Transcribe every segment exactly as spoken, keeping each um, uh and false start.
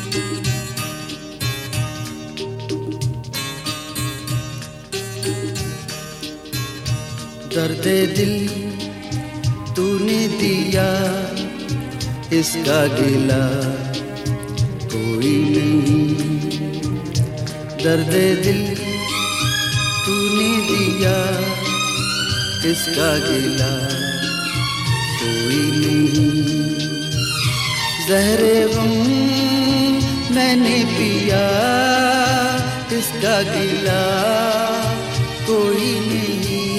दर्दे दिल तूने दिया, इसका गिला कोई नहीं। दर्दे दिल तूने दिया, इसका गिला कोई नहीं। ज़हरे गम मैंने पिया, इसका गिला कोई नहीं।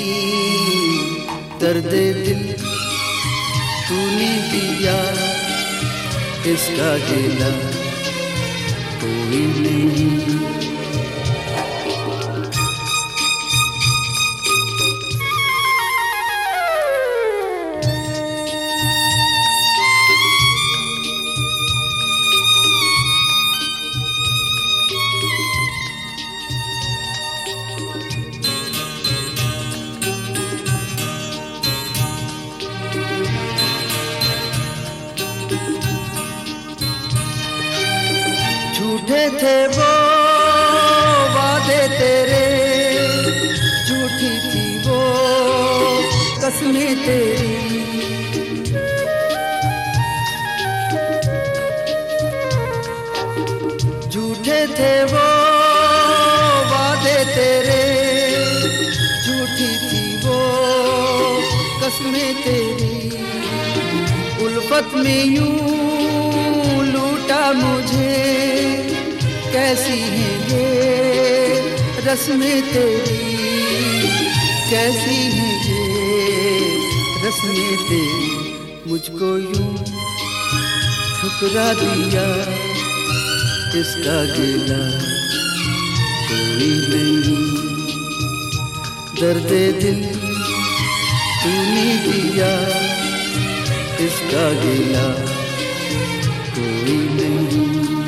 दर्दे दिल तूने दिया, इसका गिला कोई नहीं। झूठे थे वो वादे तेरे, झूठी थी वो कसमें तेरी। झूठे थे वो वादे तेरे, झूठी थी वो कसमें तेरी। उल्फत में यूं लूटा मुझे, कैसी है ये रस्में तेरी, कैसी है ये रस्में तेरी। मुझको यूं ठुकरा दिया, इसका गिला कोई नहीं। दर्दे दिल तूने दिया, इसका गिला कोई नहीं।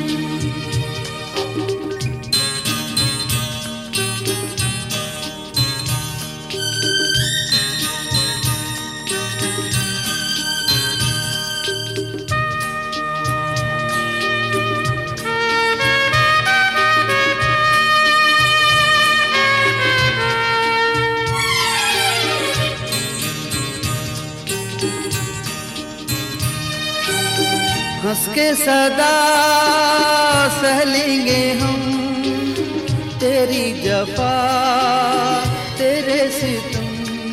हंस के सदा सह लेंगे हम तेरी जफा, तेरे सितम।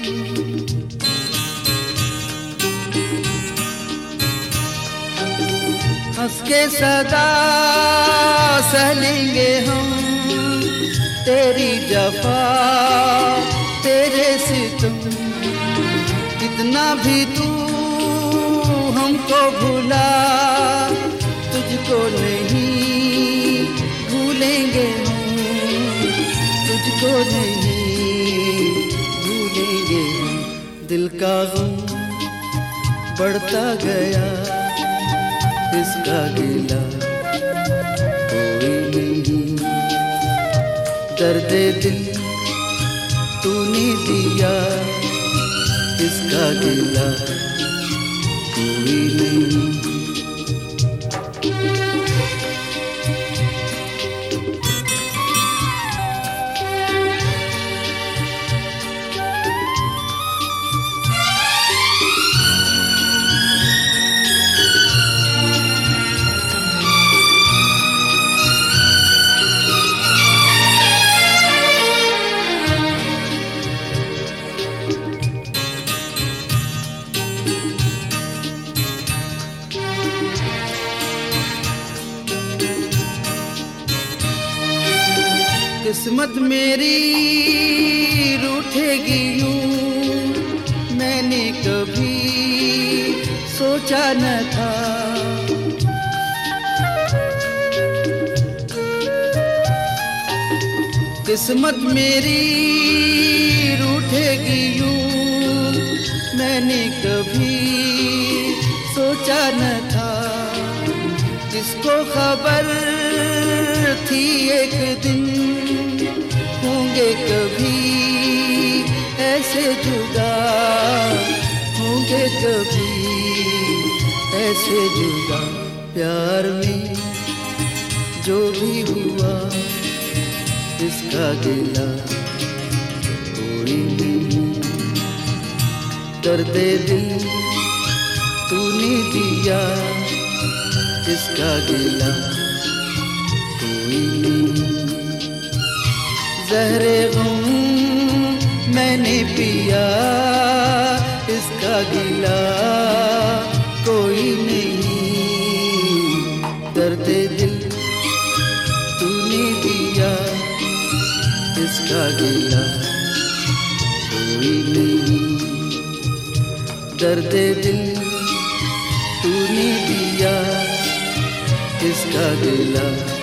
हंस के सदा सह लेंगे हम तेरी जफा, तेरे सितम। कितना भी तू हमको भुला, तुझको नहीं भूलेंगे हम, तुझको नहीं भूलेंगे हम। दिल का गम बढ़ता गया, इसका गिला कोई नहीं। दर्दे दिल तूने दिया, इसका गिला कोई नहीं। किस्मत मेरी रूठेगी यूं, मैंने कभी सोचा न था। किस्मत मेरी रूठेगी यूं, मैंने कभी सोचा न था। जिसको खबर थी एक दिन होंगे कभी ऐसे जुदा, होंगे कभी ऐसे जुदा। प्यार में जो भी हुआ इसका गिला कोई नहीं। दर्द दिल तूने दिया इसका गिला कोई नहीं। ज़हरे गम मैंने पिया इसका गिला कोई नहीं। दर्द दिल तूने दिया इसका गिला कोई नहीं। दर्द दिल तूने दिया इसका गिला